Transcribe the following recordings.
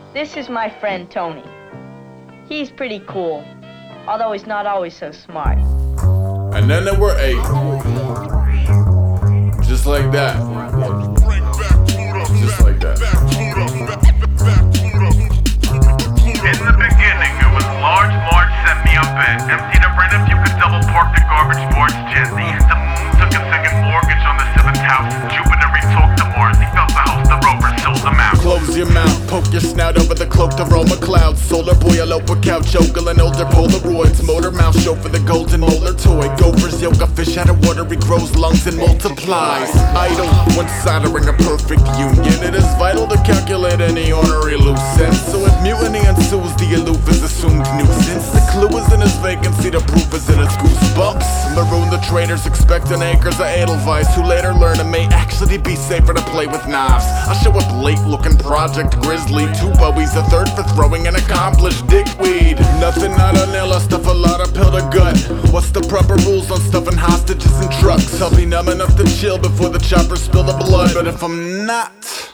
This is my friend Tony. He's pretty cool, although he's not always so smart. And then there were 8. Just like that. Just like that. In the beginning, it was large Marge sent me a bed. Empty to rent if you could double park the garbage boards gently. The moon took a second mortgage on the 7th house. Jupiter re-talked to Mars. He felt the house, the rover sold them out. Close your mouth, poke your snout over the cloaked aroma clouds. Solar boy, elope with couch, ogling older Polaroids. Motor mouth show for the golden molar toy. Gophers yoke a fish out of water, he grows lungs and multiplies. Idle, when soldering a perfect union, it is vital to calculate any ornery loose ends. So if mutiny ensues, the aloof is assumed nuisance. The clue is in his vacancy, the proof is in his goosebumps. Maroon the traders expecting acres of edelweiss, who later learn it may actually be safer to play with knives. I show up late looking Project Grizzly, 2 bowies, a 3rd for throwing an accomplished dickweed. Nothing out of nil, I stuff a lot of pill to gut. What's the proper rules on stuffing hostages in trucks? I'll be numb enough to chill before the choppers spill the blood. But if I'm not,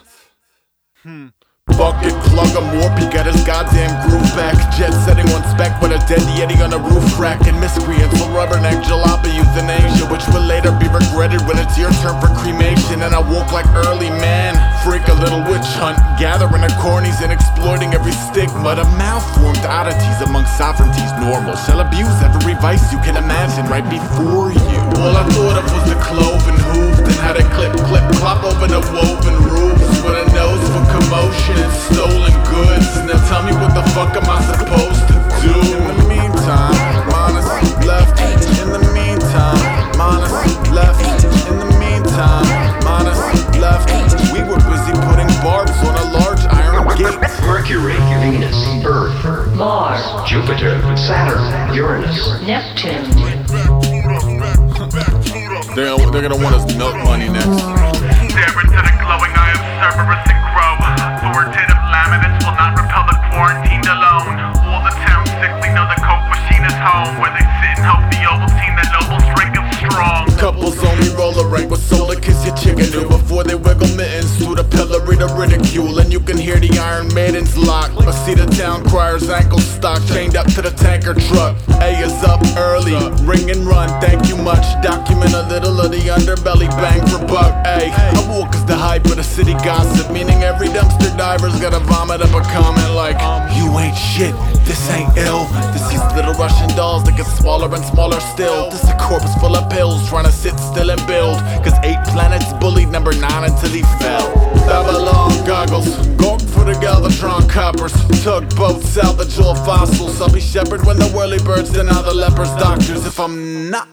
fuck it, plug a more peek at his goddamn groove back. Jet setting on spec with a dead yeti on a roof rack. And miscreants will rubberneck jalopy euthanasia, which will later be regretted when it's your turn for cremation. And I walk like early man, freak a little witch hunt, gathering the cornies and exploiting every stigma. The malformed oddities among sovereignties normal shall abuse every vice you can imagine right before you. All I thought of was the cloven hoof, then had a clip, clop over the woven roofs with a nose for commotion and stolen goods. Now tell me what the fuck am I supposed to do? In the meantime, minus left. In the meantime, minus left. In the meantime, minus left. We were busy putting barbs on a large iron gate. Mercury, Venus, Earth, Mars, Jupiter, Saturn, Uranus, Neptune. They're gonna want us milk money next. Stare into the glowing eye of Cerberus and Crow. Authoritative laminates will not repel the quarantined alone. All the town sickly know the coke machine is home, where they sit and hope the Ovaltine that nobles drink is strong. Couples only roll a rank with solar kiss your chicken do before they wiggle mittens through the pillory to ridicule. And you can hear the Iron Maiden's lock, or see the town crier's ankle stock chained up to the tanker truck. A is up early, ring and run, thank you much. Document a little of the underbelly, bang for buck. A, I walk as the hype of the city gossip, meaning every dumpster diver's gotta vomit up a comment like, you ain't shit, this ain't ill. This these little Russian dolls that get smaller and smaller still. This a corpse full of pills trying to sit still and build. Cause 8 planets bullied number 9 until he fell. Babylon goggles, gork for the Galvatron coppers. Tugboat, salvage all fossils. I'll be shepherd when the whirlybirds deny the lepers doctors. If I'm not,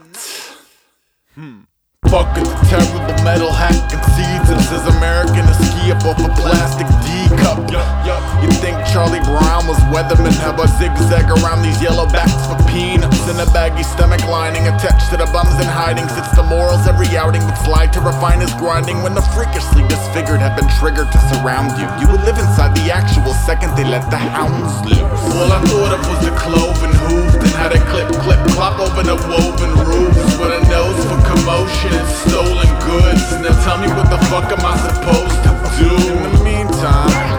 fuck it, the terrible metal hack concedes. It says American to ski up off a plastic D-cup. You think Charlie Brown was Weatherman? How I zigzag around these yellow backs for peanuts in a baggy stomach lining attached to the bums in hiding. Sits the morals every outing would slide to refine his grinding. When the freakishly disfigured have been triggered to surround you, you would live inside the actual second they let the hounds loose. All I thought of was the cloven hoof, then had a clip, clop over the woven roofs with a nose for commotion and stolen goods. Now tell me what the fuck am I supposed to do? In the meantime,